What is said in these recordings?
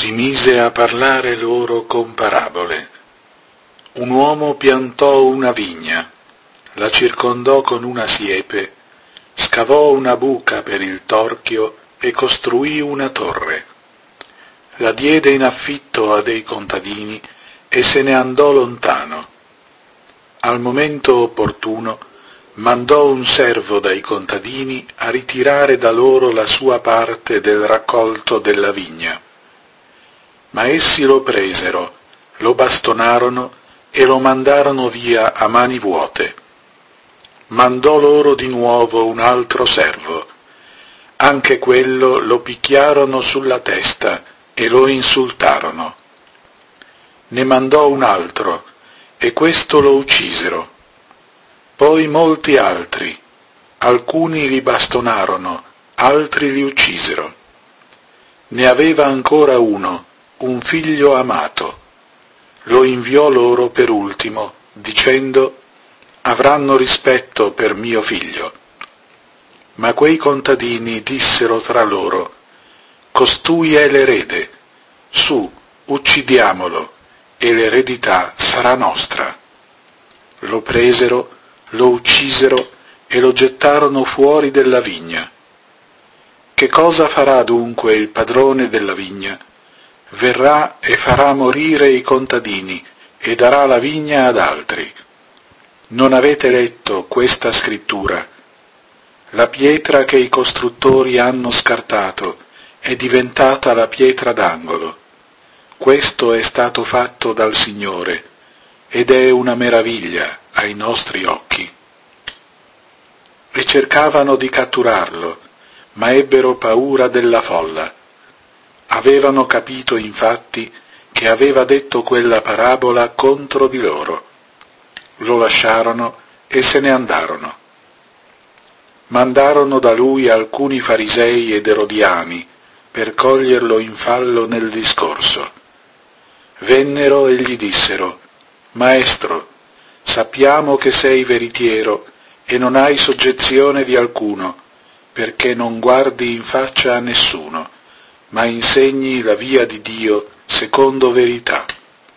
si mise a parlare loro con parabole. Un uomo piantò una vigna, la circondò con una siepe, scavò una buca per il torchio e costruì una torre. La diede in affitto a dei contadini e se ne andò lontano. Al momento opportuno mandò un servo dai contadini a ritirare da loro la sua parte del raccolto della vigna. Ma essi lo presero, lo bastonarono e lo mandarono via a mani vuote. Mandò loro di nuovo un altro servo. Anche quello lo picchiarono sulla testa e lo insultarono. Ne mandò un altro, e questo lo uccisero. Poi molti altri, alcuni li bastonarono, altri li uccisero. Ne aveva ancora uno, un figlio amato. Lo inviò loro per ultimo, dicendo: avranno rispetto per mio figlio. Ma quei contadini dissero tra loro: costui è l'erede, su, uccidiamolo, e l'eredità sarà nostra. Lo presero, lo uccisero e lo gettarono fuori della vigna. Che cosa farà dunque il padrone della vigna? Verrà e farà morire i contadini e darà la vigna ad altri. Non avete letto questa scrittura? La pietra che i costruttori hanno scartato è diventata la pietra d'angolo. Questo è stato fatto dal Signore ed è una meraviglia ai nostri occhi. E cercavano di catturarlo, ma ebbero paura della folla. Avevano capito infatti che aveva detto quella parabola contro di loro. Lo lasciarono e se ne andarono. Mandarono da lui alcuni farisei ed erodiani per coglierlo in fallo nel discorso. Vennero e gli dissero: Maestro, sappiamo che sei veritiero e non hai soggezione di alcuno, perché non guardi in faccia a nessuno, ma insegni la via di Dio secondo verità.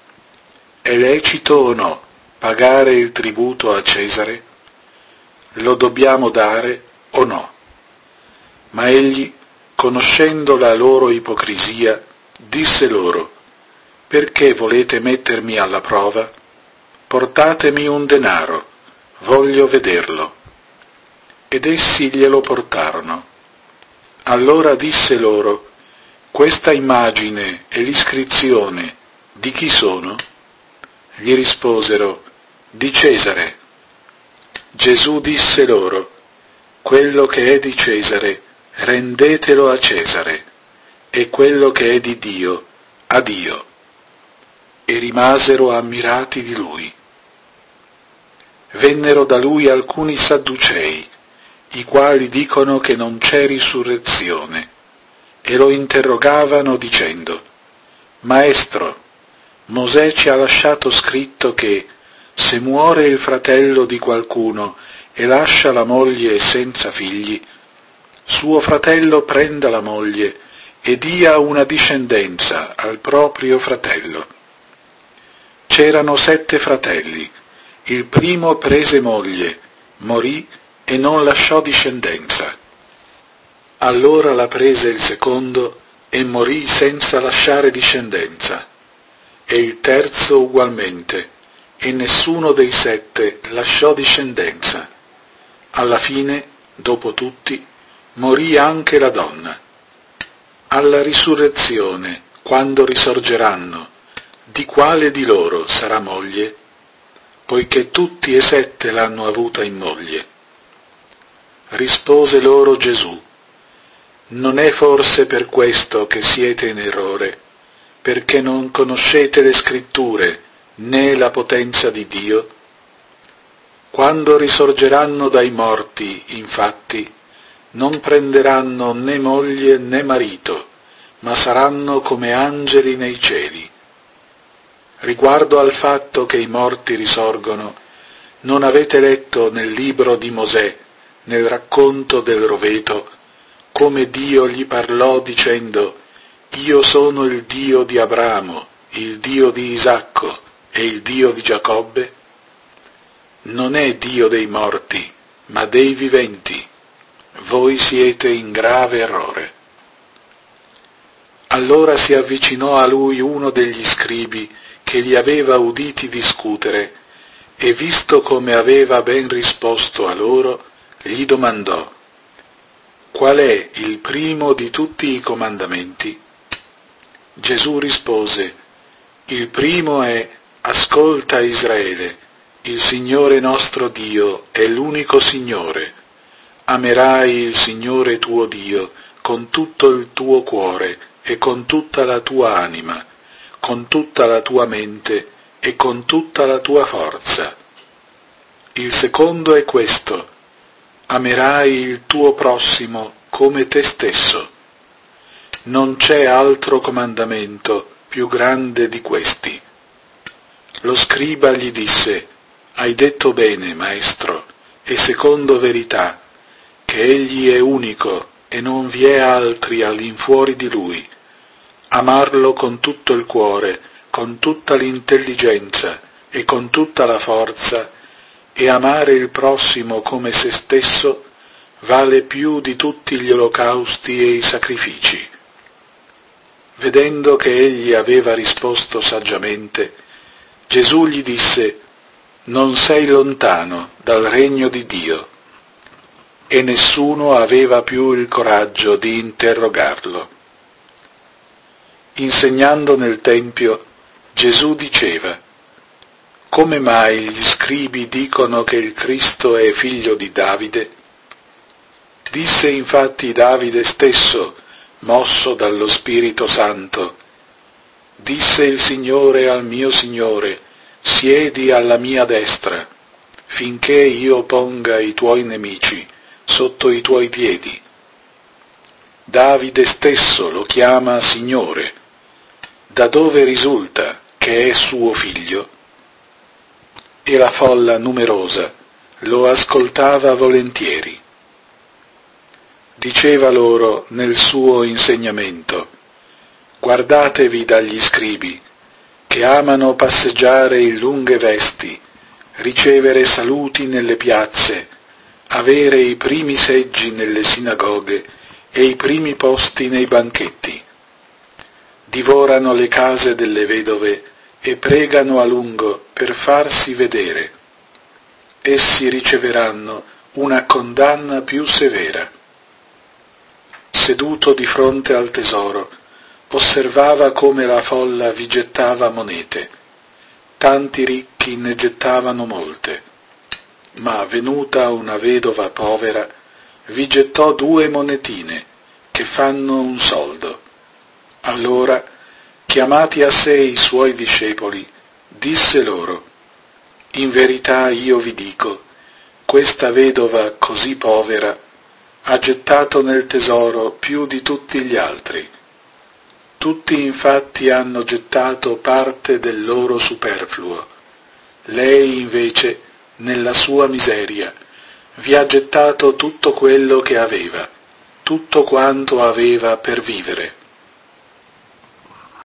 È lecito o no pagare il tributo a Cesare? Lo dobbiamo dare o no? Ma egli, conoscendo la loro ipocrisia, disse loro: perché volete mettermi alla prova? Portatemi un denaro, voglio vederlo. Ed essi glielo portarono. Allora disse loro: questa immagine e l'iscrizione di chi sono? Gli risposero: di Cesare. Gesù disse loro: quello che è di Cesare rendetelo a Cesare, e quello che è di Dio a Dio. E rimasero ammirati di lui. Vennero da lui alcuni sadducei, i quali dicono che non c'è risurrezione, e lo interrogavano dicendo: Maestro, Mosè ci ha lasciato scritto che, se muore il fratello di qualcuno e lascia la moglie senza figli, suo fratello prenda la moglie e dia una discendenza al proprio fratello. C'erano 7 fratelli. Il primo prese moglie, morì e non lasciò discendenza. Allora la prese il secondo e morì senza lasciare discendenza. E il terzo ugualmente, e nessuno dei 7 lasciò discendenza. Alla fine, dopo tutti, morì anche la donna. Alla risurrezione, quando risorgeranno, di quale di loro sarà moglie? Poiché tutti e 7 l'hanno avuta in moglie. Rispose loro Gesù: non è forse per questo che siete in errore, perché non conoscete le scritture né la potenza di Dio? Quando risorgeranno dai morti, infatti, non prenderanno né moglie né marito, ma saranno come angeli nei cieli. Riguardo al fatto che i morti risorgono, non avete letto nel libro di Mosè, nel racconto del roveto, come Dio gli parlò dicendo: io sono il Dio di Abramo, il Dio di Isacco e il Dio di Giacobbe? Non è Dio dei morti, ma dei viventi. Voi siete in grave errore. Allora si avvicinò a lui uno degli scribi che li aveva uditi discutere, e visto come aveva ben risposto a loro, gli domandò: qual è il primo di tutti i comandamenti? Gesù rispose: il primo è: ascolta Israele, il Signore nostro Dio è l'unico Signore. Amerai il Signore tuo Dio con tutto il tuo cuore e con tutta la tua anima, con tutta la tua mente e con tutta la tua forza. Il secondo è questo: amerai il tuo prossimo come te stesso. Non c'è altro comandamento più grande di questi. Lo scriba gli disse: hai detto bene, maestro, e secondo verità, che egli è unico e non vi è altri all'infuori di lui. Amarlo con tutto il cuore, con tutta l'intelligenza e con tutta la forza, e amare il prossimo come se stesso, vale più di tutti gli olocausti e i sacrifici. Vedendo che egli aveva risposto saggiamente, Gesù gli disse: non sei lontano dal regno di Dio. E nessuno aveva più il coraggio di interrogarlo. Insegnando nel Tempio, Gesù diceva: come mai gli scribi dicono che il Cristo è figlio di Davide? Disse infatti Davide stesso, mosso dallo Spirito Santo: disse il Signore al mio Signore: siedi alla mia destra, finché io ponga i tuoi nemici sotto i tuoi piedi. Davide stesso lo chiama Signore. Da dove risulta che è suo figlio? E la folla numerosa lo ascoltava volentieri. Diceva loro nel suo insegnamento: guardatevi dagli scribi, che amano passeggiare in lunghe vesti, ricevere saluti nelle piazze, avere i primi seggi nelle sinagoghe e i primi posti nei banchetti. Divorano le case delle vedove e pregano a lungo per farsi vedere. Essi riceveranno una condanna più severa. Seduto di fronte al tesoro, osservava come la folla vi gettava monete. Tanti ricchi ne gettavano molte, ma venuta una vedova povera, vi gettò 2 monetine, che fanno un soldo. Allora, chiamati a sé i suoi discepoli, disse loro: in verità io vi dico, questa vedova così povera ha gettato nel tesoro più di tutti gli altri. Tutti infatti hanno gettato parte del loro superfluo. Lei invece, nella sua miseria, vi ha gettato tutto quello che aveva, tutto quanto aveva per vivere.